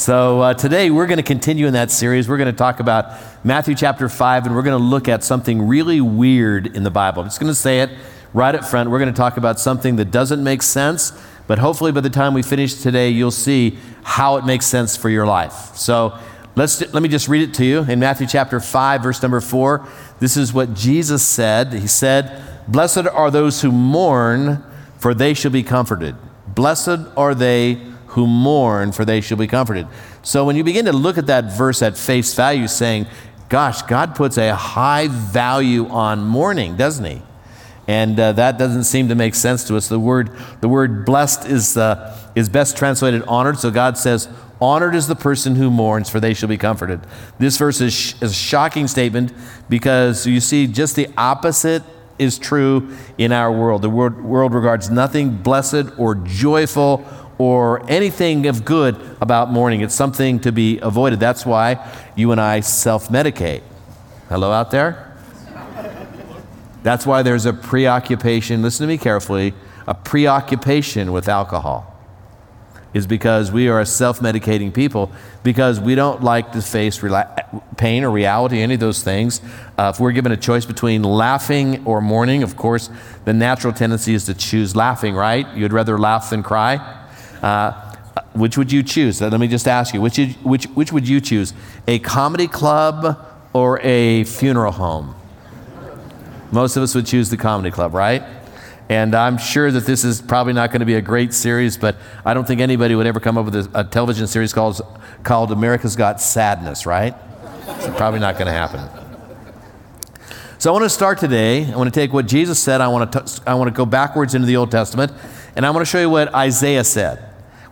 So today we're going to continue in that series. We're going to talk about Matthew chapter 5, and we're going to look at something really weird in the Bible. I'm just going to say it right up front. We're going to talk about something that doesn't make sense, but hopefully by the time we finish today, you'll see how it makes sense for your life. So let me just read it to you. In Matthew chapter 5, verse number 4, this is what Jesus said. He said, "Blessed are those who mourn, for they shall be comforted. Blessed are they who mourn, for they shall be comforted." So when you begin to look at that verse at face value, saying, gosh, God puts a high value on mourning, doesn't he? And that doesn't seem to make sense to us. The word blessed is best translated honored. So God says, honored is the person who mourns, for they shall be comforted. This verse is a shocking statement because you see just the opposite is true in our world. The world regards nothing blessed or joyful or anything of good about mourning. It's something to be avoided. That's why you and I self-medicate. Hello out there? That's why there's a preoccupation, listen to me carefully, a preoccupation with alcohol is because we are a self-medicating people because we don't like to face pain or reality, any of those things. If we're given a choice between laughing or mourning, of course, the natural tendency is to choose laughing, right? You'd rather laugh than cry. Which would you choose? Let me just ask you, which would you choose? A comedy club or a funeral home? Most of us would choose the comedy club, right? And I'm sure that this is probably not going to be a great series, but I don't think anybody would ever come up with a television series called America's Got Sadness, right? It's probably not going to happen. So I want to start today. I want to take what Jesus said. I want to go backwards into the Old Testament, and I want to show you what Isaiah said.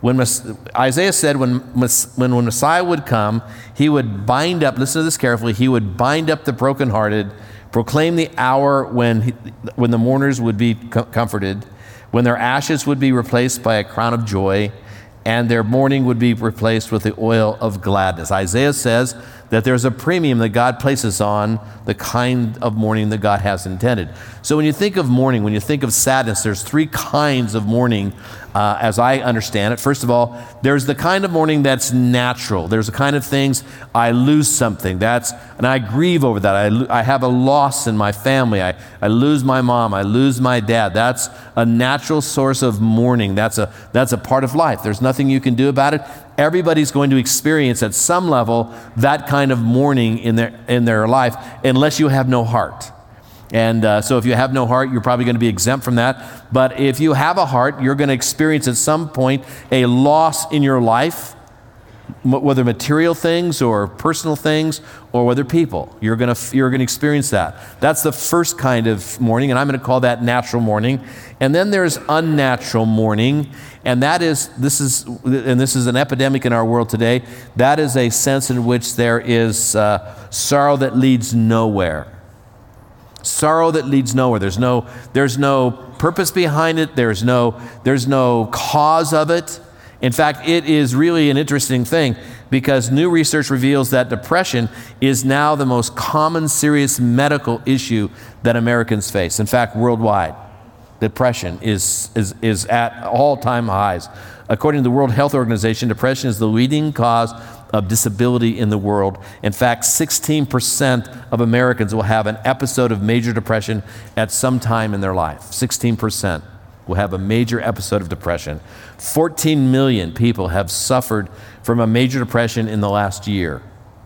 Isaiah said when Messiah would come, he would bind up, listen to this carefully, he would bind up the brokenhearted, proclaim the hour when the mourners would be comforted, when their ashes would be replaced by a crown of joy, and their mourning would be replaced with the oil of gladness. Isaiah says that there's a premium that God places on the kind of mourning that God has intended. So when you think of mourning, when you think of sadness, there's three kinds of mourning as I understand it. First of all, there's the kind of mourning that's natural. There's the kind of things, I lose something, and I grieve over that. I have a loss in my family. I lose my mom. I lose my dad. That's a natural source of mourning. That's a part of life. There's nothing you can do about it. Everybody's going to experience at some level that kind of mourning in their life unless you have no heart. And so if you have no heart, you're probably going to be exempt from that. But if you have a heart, you're going to experience at some point a loss in your life, whether material things or personal things or whether people. You're going to experience that. That's the first kind of mourning, and I'm going to call that natural mourning. And then there's unnatural mourning, and this is an epidemic in our world today. That is a sense in which there is sorrow that leads nowhere. Sorrow that leads nowhere. There's no purpose behind it. There's no cause of it. In fact, it is really an interesting thing because new research reveals that depression is now the most common serious medical issue that Americans face. In fact, worldwide, depression is at all-time highs. According to the World Health Organization, depression is the leading cause of disability in the world. In fact, 16% of Americans will have an episode of major depression at some time in their life. 16% will have a major episode of depression. 14 million people have suffered from a major depression in the last year.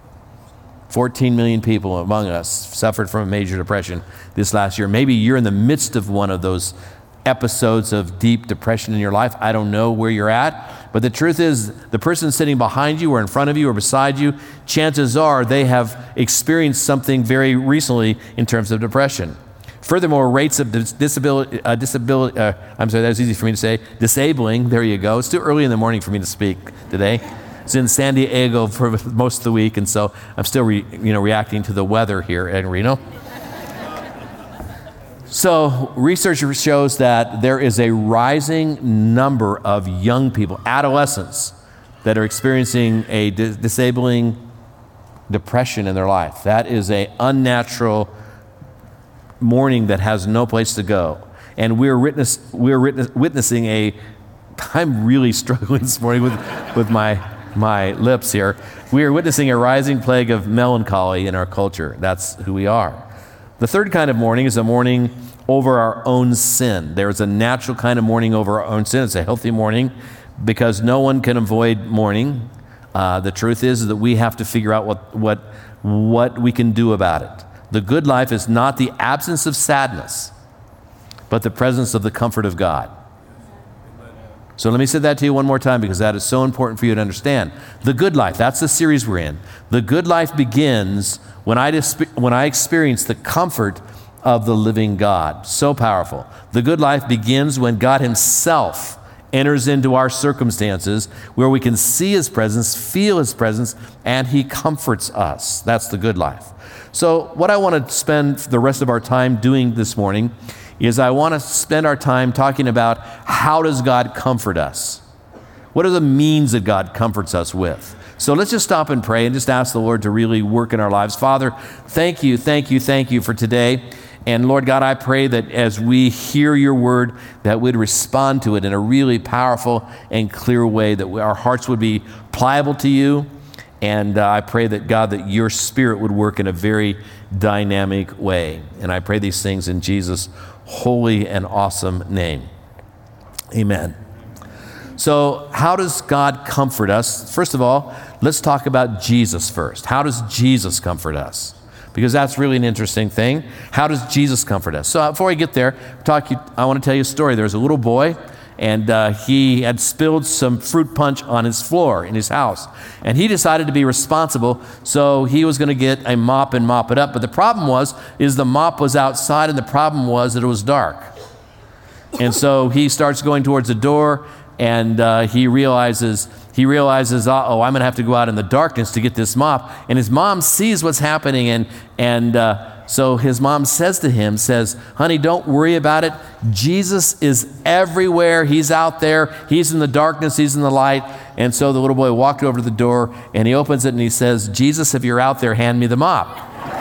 14 million people among us suffered from a major depression this last year. Maybe you're in the midst of one of those episodes of deep depression in your life. I don't know where you're at, but the truth is the person sitting behind you or in front of you or beside you, chances are they have experienced something very recently in terms of depression. Furthermore, rates of disabling, there you go. It's too early in the morning for me to speak today. It's in San Diego for most of the week, and so I'm still reacting to the weather here in Reno. So research shows that there is a rising number of young people, adolescents, that are experiencing a disabling depression in their life. That is an unnatural mourning that has no place to go. And we're witnessing I'm really struggling this morning with my my lips here. We are witnessing a rising plague of melancholy in our culture. That's who we are. The third kind of mourning is a mourning over our own sin. There is a natural kind of mourning over our own sin. It's a healthy mourning because no one can avoid mourning. The truth is that we have to figure out what we can do about it. The good life is not the absence of sadness, but the presence of the comfort of God. So let me say that to you one more time because that is so important for you to understand. The good life, that's the series we're in. The good life begins when I experience the comfort of the living God. So powerful. The good life begins when God himself enters into our circumstances where we can see his presence, feel his presence, and he comforts us. That's the good life. So what I want to spend the rest of our time doing this morning is I want to spend our time talking about how does God comfort us? What are the means that God comforts us with? So let's just stop and pray and just ask the Lord to really work in our lives. Father, thank you for today. And Lord God, I pray that as we hear your word, that we'd respond to it in a really powerful and clear way, that our hearts would be pliable to you. And I pray that, God, that your spirit would work in a very dynamic way. And I pray these things in Jesus' holy and awesome name. Amen. So how does God comfort us? First of all, let's talk about Jesus first. How does Jesus comfort us? Because that's really an interesting thing. How does Jesus comfort us? So before I get there, I want to tell you a story. There was a little boy, and he had spilled some fruit punch on his floor in his house. And he decided to be responsible, so he was going to get a mop and mop it up. But the problem is the mop was outside, and the problem was that it was dark. And so he starts going towards the door, and he realizes, uh-oh, I'm going to have to go out in the darkness to get this mop. And his mom sees what's happening, and so his mom says to him, honey, don't worry about it. Jesus is everywhere. He's out there. He's in the darkness. He's in the light. And so the little boy walked over to the door, and he opens it, and he says, Jesus, if you're out there, hand me the mop.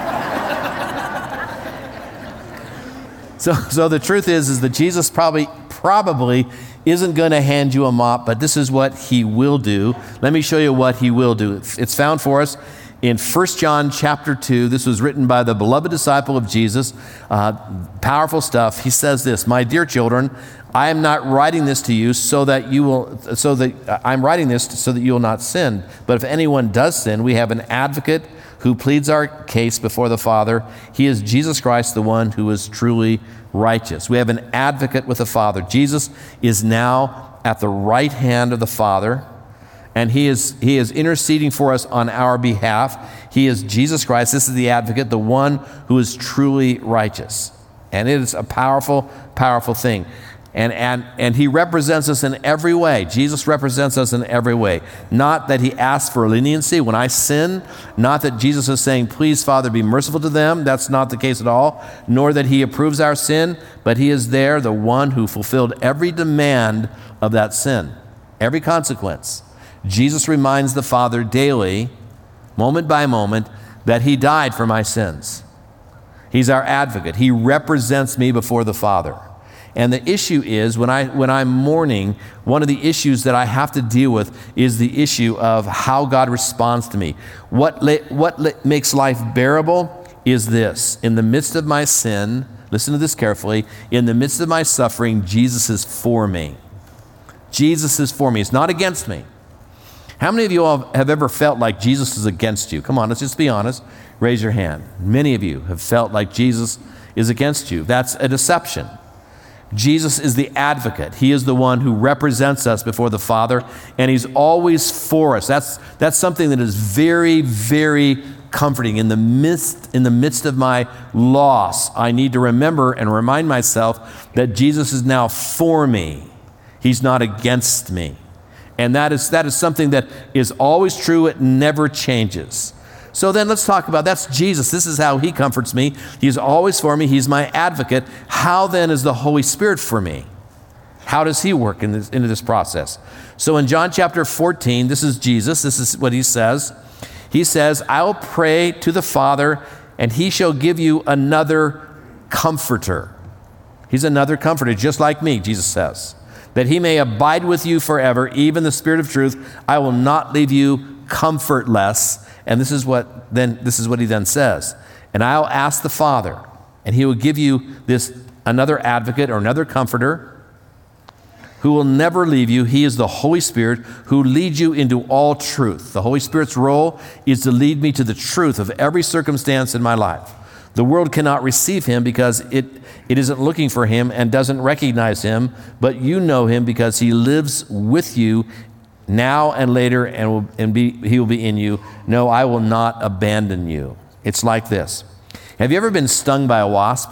So the truth is that Jesus probably isn't going to hand you a mop, but this is what he will do. Let me show you what he will do. It's found for us in 1 John chapter 2. This was written by the beloved disciple of Jesus. Powerful stuff. He says this, my dear children, I am not writing this to you I'm writing this so that you will not sin. But if anyone does sin, we have an advocate who pleads our case before the Father. He is Jesus Christ, the one who is truly righteous. We have an advocate with the Father. Jesus is now at the right hand of the Father, and he is interceding for us on our behalf. He is Jesus Christ. This is the advocate, the one who is truly righteous. And it is a powerful, powerful thing. And he represents us in every way. Jesus represents us in every way. Not that he asks for leniency when I sin, not that Jesus is saying, please, Father, be merciful to them. That's not the case at all. Nor that he approves our sin, but he is there, the one who fulfilled every demand of that sin, every consequence. Jesus reminds the Father daily, moment by moment, that he died for my sins. He's our advocate. He represents me before the Father. And the issue is, when I'm mourning, one of the issues that I have to deal with is the issue of how God responds to me. What makes life bearable is this. In the midst of my sin, listen to this carefully, in the midst of my suffering, Jesus is for me. Jesus is for me. It's not against me. How many of you all have ever felt like Jesus is against you? Come on, let's just be honest. Raise your hand. Many of you have felt like Jesus is against you. That's a deception. Jesus is the advocate. He is the one who represents us before the Father, and he's always for us. That's something that is very, very comforting. In the midst of my loss, I need to remember and remind myself that Jesus is now for me. He's not against me. And that is something that is always true. It never changes. So then let's talk about, that's Jesus. This is how he comforts me. He's always for me. He's my advocate. How then is the Holy Spirit for me? How does he work into this process? So in John chapter 14, this is Jesus. This is what he says. He says, I will pray to the Father, and he shall give you another comforter. He's another comforter, just like me, Jesus says. that he may abide with you forever, even the Spirit of truth. I will not leave you comfortless. And this is what he then says. And I'll ask the Father, and he will give you another advocate or another comforter who will never leave you. He is the Holy Spirit who leads you into all truth. The Holy Spirit's role is to lead me to the truth of every circumstance in my life. The world cannot receive him because it isn't looking for him and doesn't recognize him, but you know him because he lives with you now and later, and he will be in you. No, I will not abandon you. It's like this. Have you ever been stung by a wasp?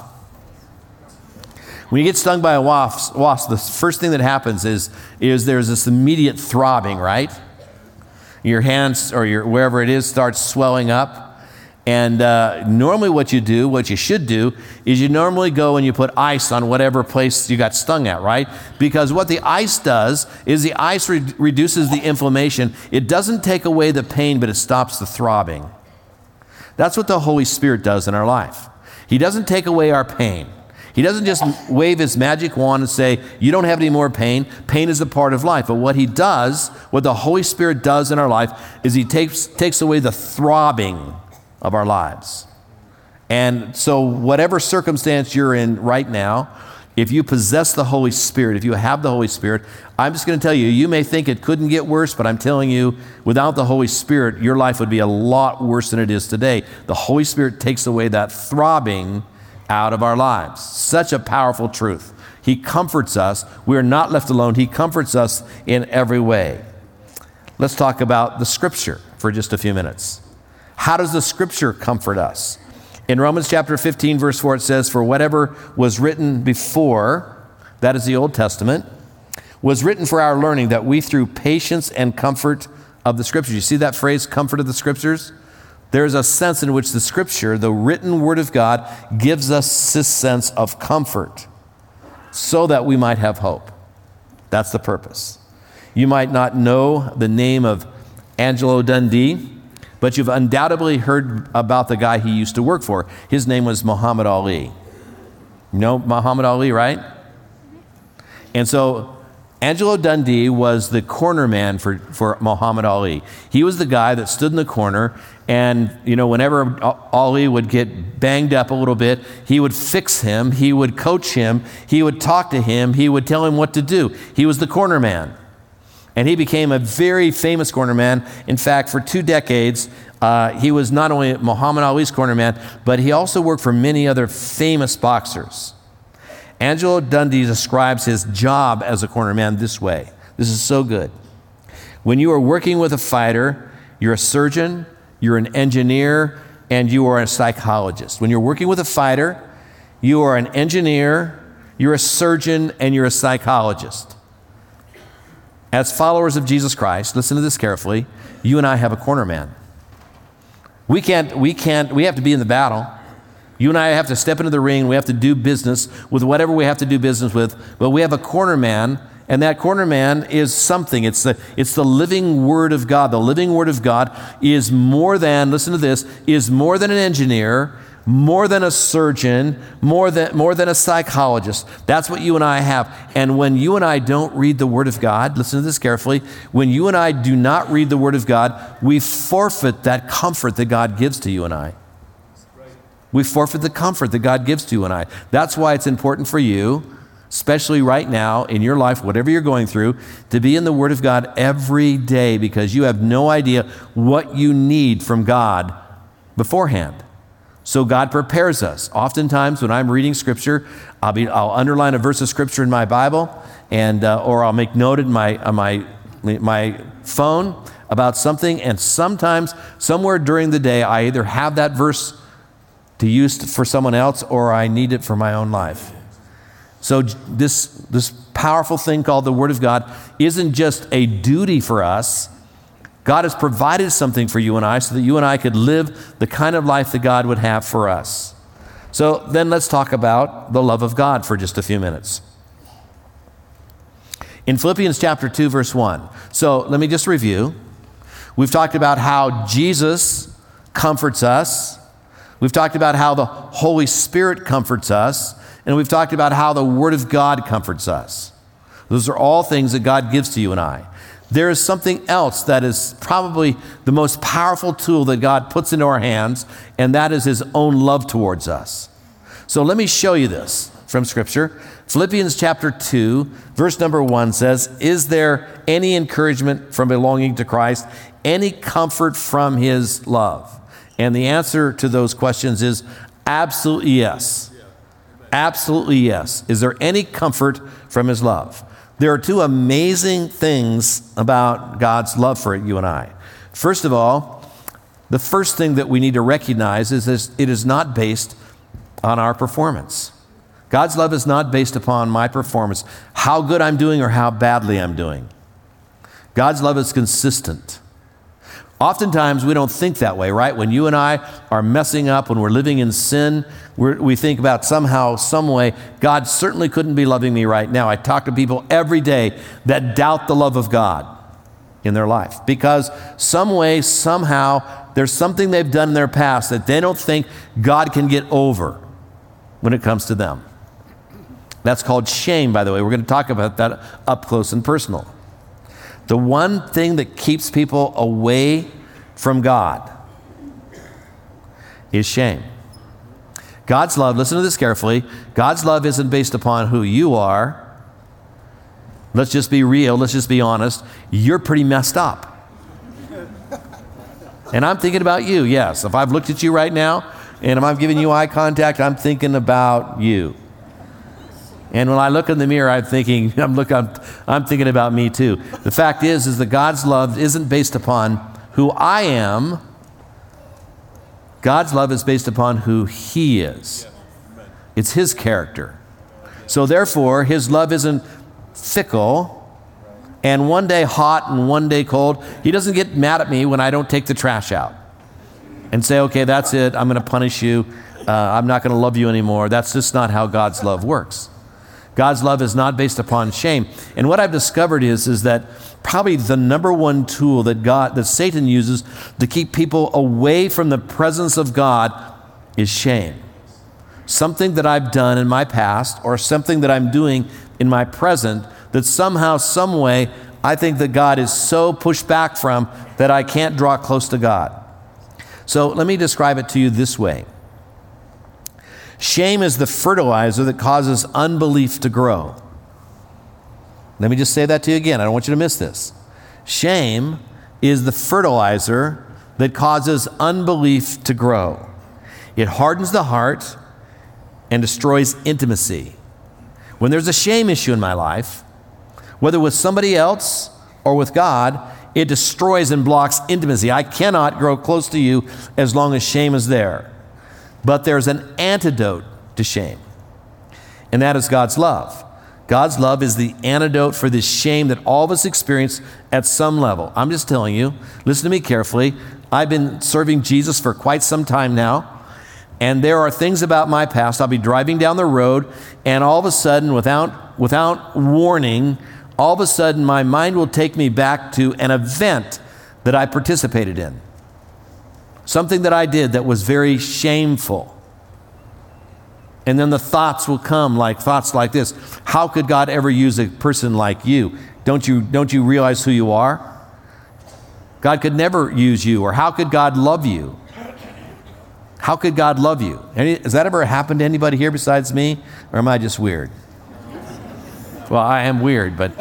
When you get stung by a wasp, the first thing that happens is there's this immediate throbbing, right? Your hands or wherever it is starts swelling up. And normally what you should do, is you normally go and you put ice on whatever place you got stung at, right? Because what the ice does is the ice reduces the inflammation. It doesn't take away the pain, but it stops the throbbing. That's what the Holy Spirit does in our life. He doesn't take away our pain. He doesn't just wave his magic wand and say, you don't have any more pain. Pain is a part of life. But what the Holy Spirit does in our life is he takes away the throbbing of our lives. And so whatever circumstance you're in right now, if you possess the Holy Spirit, if you have the Holy Spirit, I'm just going to tell you, you may think it couldn't get worse, but I'm telling you, without the Holy Spirit, your life would be a lot worse than it is today. The Holy Spirit takes away that throbbing out of our lives. Such a powerful truth. He comforts us. We're not left alone. He comforts us in every way. Let's talk about the Scripture for just a few minutes. How does the Scripture comfort us? In Romans chapter 15, verse 4, it says, for whatever was written before, that is the Old Testament, was written for our learning, that we through patience and comfort of the Scriptures. You see that phrase, comfort of the Scriptures? There's a sense in which the Scripture, the written Word of God, gives us this sense of comfort so that we might have hope. That's the purpose. You might not know the name of Angelo Dundee, but you've undoubtedly heard about the guy he used to work for. His name was Muhammad Ali. You know Muhammad Ali, right? And so Angelo Dundee was the corner man for Muhammad Ali. He was the guy that stood in the corner, and whenever Ali would get banged up a little bit, he would fix him, he would coach him, he would talk to him, he would tell him what to do. He was the corner man. And he became a very famous corner man. In fact, for 2 decades, he was not only Muhammad Ali's corner man, but he also worked for many other famous boxers. Angelo Dundee describes his job as a corner man this way. This is so good. When you are working with a fighter, you're a surgeon, you're an engineer, and you are a psychologist. When you're working with a fighter, you are an engineer, you're a surgeon, and you're a psychologist. As followers of Jesus Christ, listen to this carefully, you and I have a corner man. We have to be in the battle. You and I have to step into the ring. We have to do business with whatever we have to do business with. But we have a corner man, and that corner man is something. It's the living Word of God. The living Word of God is more than, listen to this, is more than an engineer, more than a surgeon, more than a psychologist. That's what you and I have. And when you and I don't read the Word of God, listen to this carefully, when you and I do not read the Word of God, we forfeit that comfort that God gives to you and I. We forfeit the comfort that God gives to you and I. That's why it's important for you, especially right now in your life, whatever you're going through, to be in the Word of God every day, because you have no idea what you need from God beforehand. So God prepares us. Oftentimes when I'm reading Scripture, I'll underline a verse of Scripture in my Bible, and or I'll make note on my phone about something, and sometimes somewhere during the day I either have that verse to use for someone else, or I need it for my own life. So this powerful thing called the Word of God isn't just a duty for us. God has provided something for you and I so that you and I could live the kind of life that God would have for us. So then let's talk about the love of God for just a few minutes. In Philippians chapter 2, verse 1. So let me just review. We've talked about how Jesus comforts us. We've talked about how the Holy Spirit comforts us. And we've talked about how the Word of God comforts us. Those are all things that God gives to you and I. There is something else that is probably the most powerful tool that God puts into our hands, and that is his own love towards us. So let me show you this from Scripture. Philippians chapter 2, verse number 1 says, "Is there any encouragement from belonging to Christ? Any comfort from his love?" And the answer to those questions is absolutely yes. Absolutely yes. Is there any comfort from his love? There are two amazing things about God's love for you and I. First of all, the first thing that we need to recognize is this: it is not based on our performance. God's love is not based upon my performance, how good I'm doing or how badly I'm doing. God's love is consistent. Oftentimes, we don't think that way, right? When you and I are messing up, when we're living in sin, we think about somehow, some way, God certainly couldn't be loving me right now. I talk to people every day that doubt the love of God in their life because some way, somehow, there's something they've done in their past that they don't think God can get over when it comes to them. That's called shame, by the way. We're going to talk about that up close and personal. The one thing that keeps people away from God is shame. God's love, listen to this carefully, God's love isn't based upon who you are. Let's just be real, let's just be honest. You're pretty messed up. And I'm thinking about you, yes. If I've looked at you right now, and if I'm giving you eye contact, I'm thinking about you. And when I look in the mirror, I'm thinking about me too. The fact is that God's love isn't based upon who I am. God's love is based upon who he is. It's his character. So therefore, his love isn't fickle and one day hot and one day cold. He doesn't get mad at me when I don't take the trash out and say, okay, that's it. I'm going to punish you. I'm not going to love you anymore. That's just not how God's love works. God's love is not based upon shame. And what I've discovered is that probably the number one tool that Satan uses to keep people away from the presence of God is shame. Something that I've done in my past or something that I'm doing in my present that somehow, some way, I think that God is so pushed back from that I can't draw close to God. So let me describe it to you this way. Shame is the fertilizer that causes unbelief to grow. Let me just say that to you again. I don't want you to miss this. Shame is the fertilizer that causes unbelief to grow. It hardens the heart and destroys intimacy. When there's a shame issue in my life, whether with somebody else or with God, it destroys and blocks intimacy. I cannot grow close to you as long as shame is there. But there's an antidote to shame, and that is God's love. God's love is the antidote for this shame that all of us experience at some level. I'm just telling you, listen to me carefully. I've been serving Jesus for quite some time now, and there are things about my past. I'll be driving down the road, and all of a sudden, without warning, all of a sudden my mind will take me back to an event that I participated in. Something that I did that was very shameful. And then the thoughts will come, like thoughts like this: how could God ever use a person like you? Don't you realize who you are? God could never use you. Or how could God love you? How could God love you? Has that ever happened to anybody here besides me? Or am I just weird? Well, I am weird, but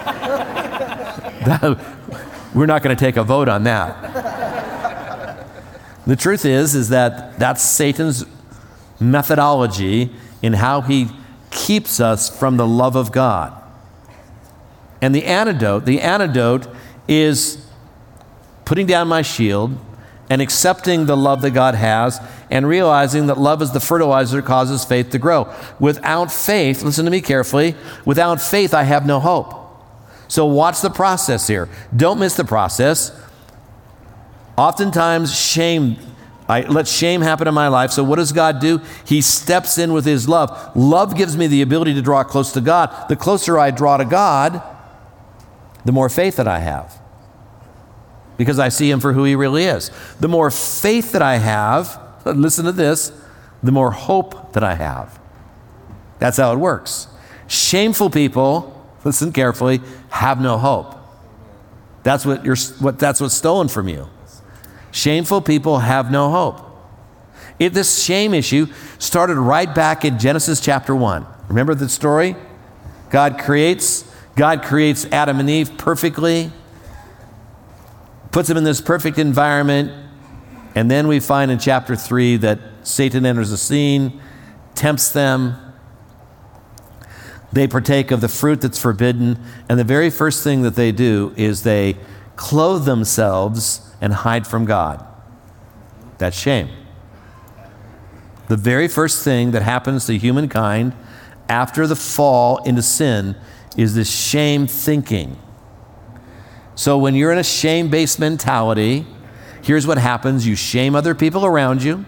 we're not going to take a vote on that. The truth is that that's Satan's methodology in how he keeps us from the love of God. And the antidote is putting down my shield and accepting the love that God has and realizing that love is the fertilizer that causes faith to grow. Without faith, listen to me carefully, without faith I have no hope. So watch the process here. Don't miss the process. Oftentimes, I let shame happen in my life. So what does God do? He steps in with his love. Love gives me the ability to draw close to God. The closer I draw to God, the more faith that I have, because I see him for who he really is. The more faith that I have, listen to this, the more hope that I have. That's how it works. Shameful people listen carefully, have no hope. That's what's stolen from you. Shameful people have no hope. This shame issue started right back in Genesis chapter 1. Remember the story? God creates Adam and Eve perfectly, puts them in this perfect environment, and then we find in chapter 3 that Satan enters the scene, tempts them. They partake of the fruit that's forbidden, and the very first thing that they do is they clothe themselves and hide from God. That's shame. The very first thing that happens to humankind after the fall into sin is this shame thinking. So when you're in a shame-based mentality, here's what happens. You shame other people around you.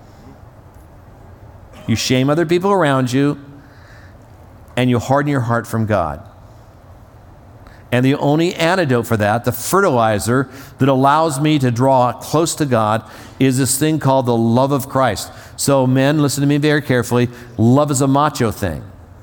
You shame other people around you, and you harden your heart from God. And the only antidote for that, the fertilizer that allows me to draw close to God, is this thing called the love of Christ. So men, listen to me very carefully. Love is a macho thing.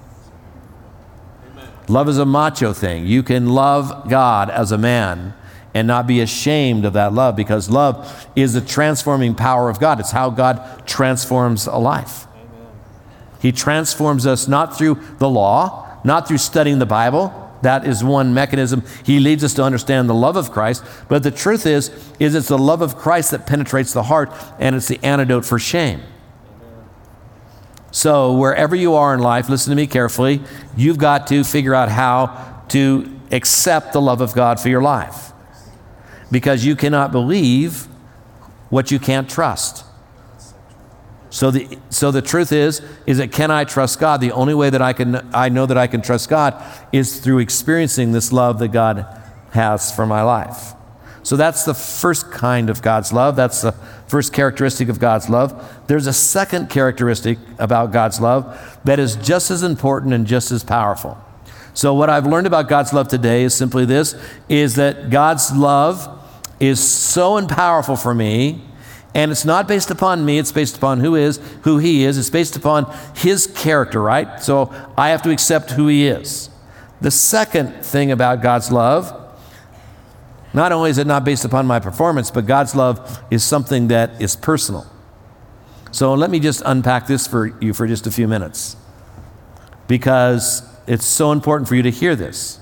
Amen. Love is a macho thing. You can love God as a man and not be ashamed of that love, because love is the transforming power of God. It's how God transforms a life. Amen. He transforms us not through the law, not through studying the Bible. That is one mechanism. He leads us to understand the love of Christ. But the truth is it's the love of Christ that penetrates the heart, and it's the antidote for shame. Amen. So wherever you are in life, listen to me carefully, you've got to figure out how to accept the love of God for your life. Because you cannot believe what you can't trust. So the truth is that can I trust God? The only way that I know that I can trust God is through experiencing this love that God has for my life. So that's the first kind of God's love. That's the first characteristic of God's love. There's a second characteristic about God's love that is just as important and just as powerful. So what I've learned about God's love today is simply this, is that God's love is so powerful for me. And it's not based upon me, it's based upon who he is. It's based upon his character, right? So I have to accept who he is. The second thing about God's love, not only is it not based upon my performance, but God's love is something that is personal. So let me just unpack this for you for just a few minutes, because it's so important for you to hear this.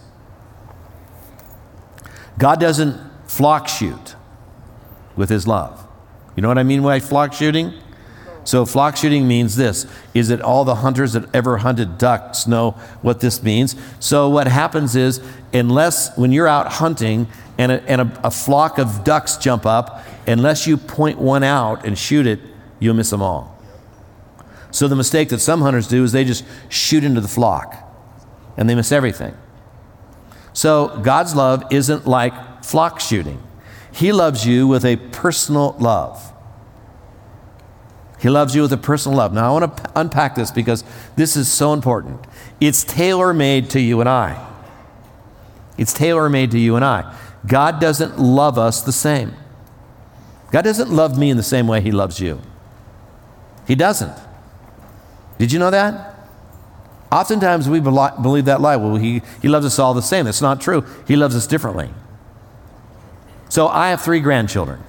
God doesn't flock shoot with his love. You know what I mean by flock shooting? So flock shooting means this, is that all the hunters that ever hunted ducks know what this means. So what happens is, when you're out hunting and a flock of ducks jump up, unless you point one out and shoot it, you'll miss them all. So the mistake that some hunters do is they just shoot into the flock and they miss everything. So God's love isn't like flock shooting. He loves you with a personal love. He loves you with a personal love. Now, I want to unpack this because this is so important. It's tailor-made to you and I. It's tailor-made to you and I. God doesn't love us the same. God doesn't love me in the same way he loves you. He doesn't. Did you know that? Oftentimes we believe that lie. Well, he loves us all the same. That's not true. He loves us differently. So I have 3 grandchildren.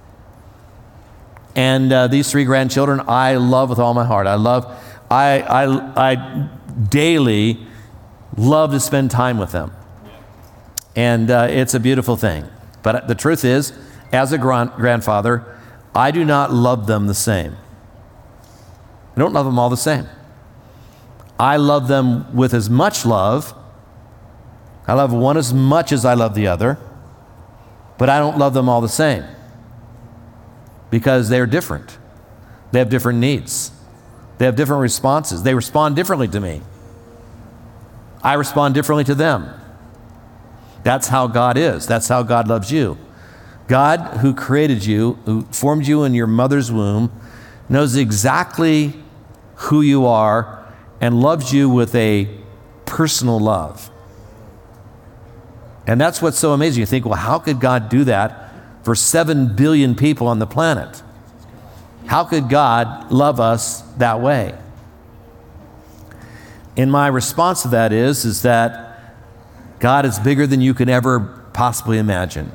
And these 3 grandchildren I love with all my heart. I daily love to spend time with them. And it's a beautiful thing. But the truth is, as a grandfather, I do not love them the same. I don't love them all the same. I love them with as much love. I love one as much as I love the other. But I don't love them all the same, because they're different. They have different needs. They have different responses. They respond differently to me. I respond differently to them. That's how God is. That's how God loves you. God, who created you, who formed you in your mother's womb, knows exactly who you are and loves you with a personal love. And that's what's so amazing. You think, well, how could God do that for 7 billion people on the planet? How could God love us that way? And my response to that is that God is bigger than you can ever possibly imagine.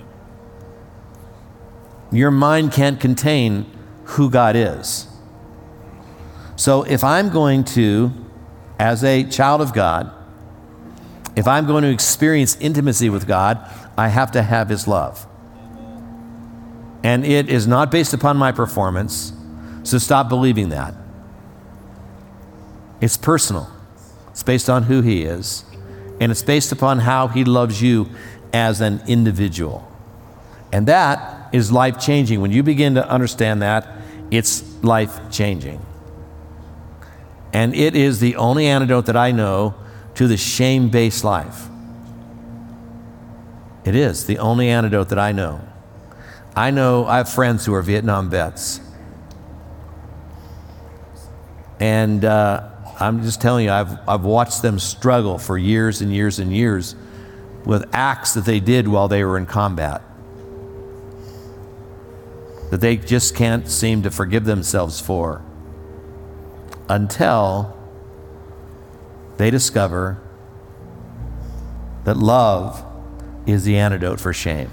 Your mind can't contain who God is. So if I'm going to, as a child of God, if I'm going to experience intimacy with God, I have to have His love. And it is not based upon my performance, so stop believing that. It's personal. It's based on who He is, and it's based upon how He loves you as an individual. And that is life-changing. When you begin to understand that, it's life-changing. And it is the only antidote that I know to the shame-based life. It is the only antidote that I know. I have friends who are Vietnam vets. And I'm just telling you, I've watched them struggle for years and years and years with acts that they did while they were in combat, that they just can't seem to forgive themselves for, until they discover that love is the antidote for shame.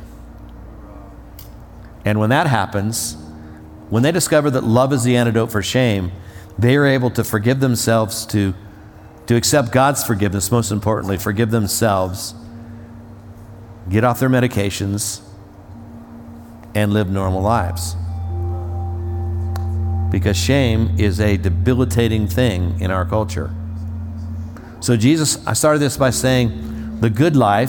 And when that happens, when they discover that love is the antidote for shame, they are able to forgive themselves, to accept God's forgiveness, most importantly, forgive themselves, get off their medications, and live normal lives. Because shame is a debilitating thing in our culture. So I started this by saying the good life,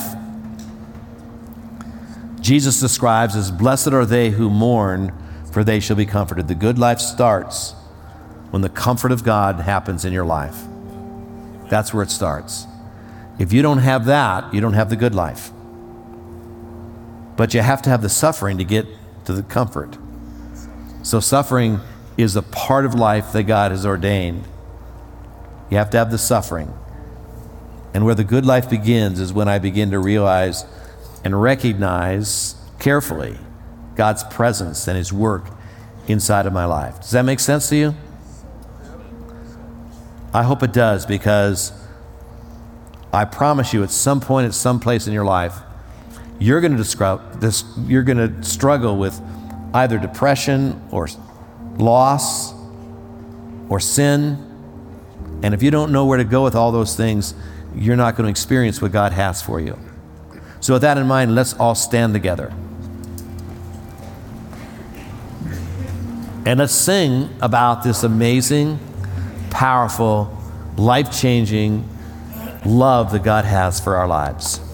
Jesus describes as, blessed are they who mourn, for they shall be comforted. The good life starts when the comfort of God happens in your life. That's where it starts. If you don't have that, you don't have the good life. But you have to have the suffering to get to the comfort. So suffering is a part of life that God has ordained. You have to have the suffering. And where the good life begins is when I begin to realize and recognize carefully God's presence and His work inside of my life. Does that make sense to you? I hope it does, because I promise you at some point, at some place in your life, you're going to struggle with either depression or loss or sin. And if you don't know where to go with all those things, you're not going to experience what God has for you. So with that in mind, let's all stand together. And let's sing about this amazing, powerful, life-changing love that God has for our lives.